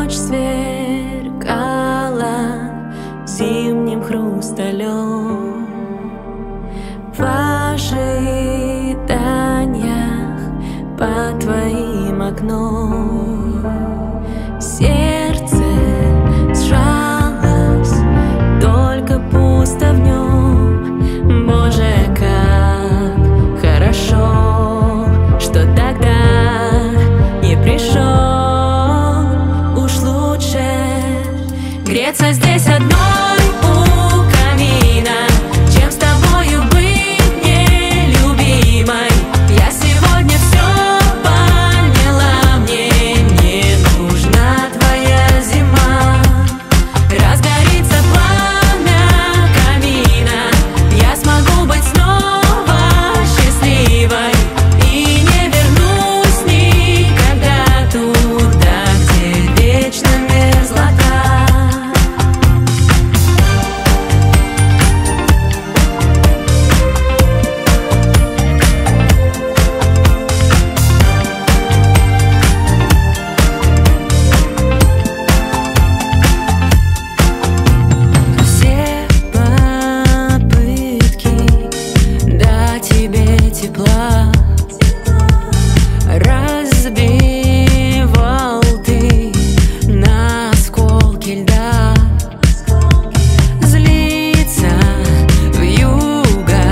ночь сверкала зимним хрусталем. В ожиданиях под твоим окном сердце сжалось, только пусто в нем. Боже, как хорошо, что тогда не пришел. Уж лучше греться здесь одной у камина, чем с тобою быть нелюбимой. Я сегодня все поняла, мне не нужна твоя зима. Разгорится пламя камина, я смогу быть снова счастливой и не вернусь никогда туда, где вечно мерзлота. Все попытки дать тебе тепла разбивал ты на осколки льда. Злится вьюга,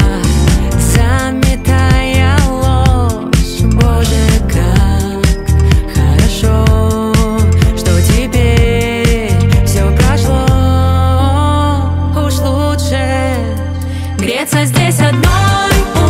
заметая ложь. Боже, как хорошо, что теперь все прошло. Уж лучше греться здесь одной у